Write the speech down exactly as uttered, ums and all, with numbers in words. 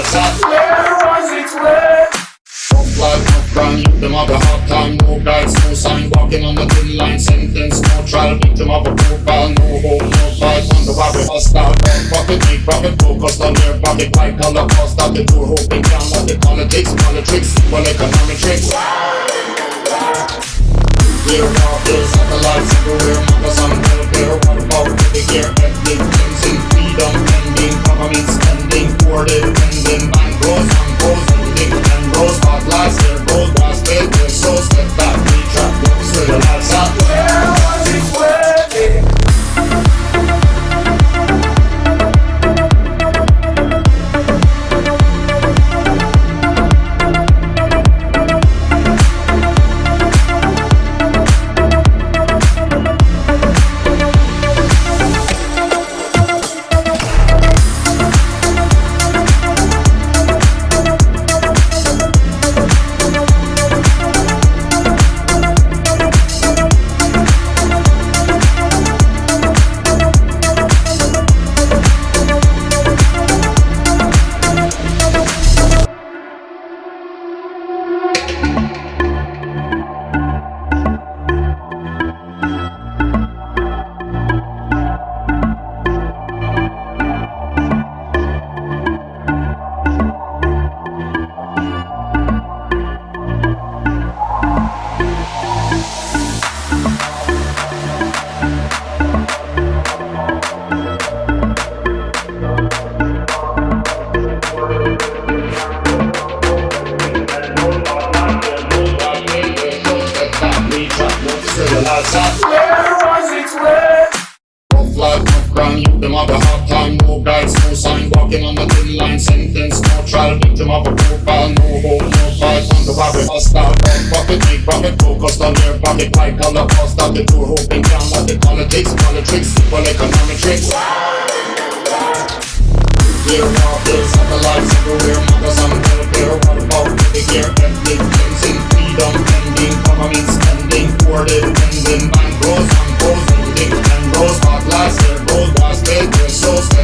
lights out. Where was it when? Tough life, tough crime, youth them have a hard time. No guides, no sign, walking on the thin line. Sentence, no trial, victim of a profile. No hope, no fight, wonder why we hostile. Back pocket, deep profit, focused on their pocket. White collar, cost out the tour, hoping down what the politics, politics, well economic tricks. Clear walkers, satellites everywhere, mothers on welfare. What about the gear, ethnic cleansing, freedom pending, government spending, poor depending, bank goes on goes, ending and rose, hot lights, there goes, gospel, we're so step back, we trap, looks to the lights out. Where was it waiting? Where was it when? Tough life, tough crime, youth them have a hard time. No guides, no sign, walking on the thin line. Sentence, no trial, victim of a profile. No hope, no fight, wonder why we hostile. Back pocket, deep profit, focused on their pocket. White collar, cost out the tour, hoping down what the politics, politics, well economic tricks. Clear walkers, satellites everywhere, mothers on welfare. What about the gear, ethnic cleansing, freedom pending, government spending, poor depending, bank goes on goes, ending and rose, hot lights, there goes, gospel, we're so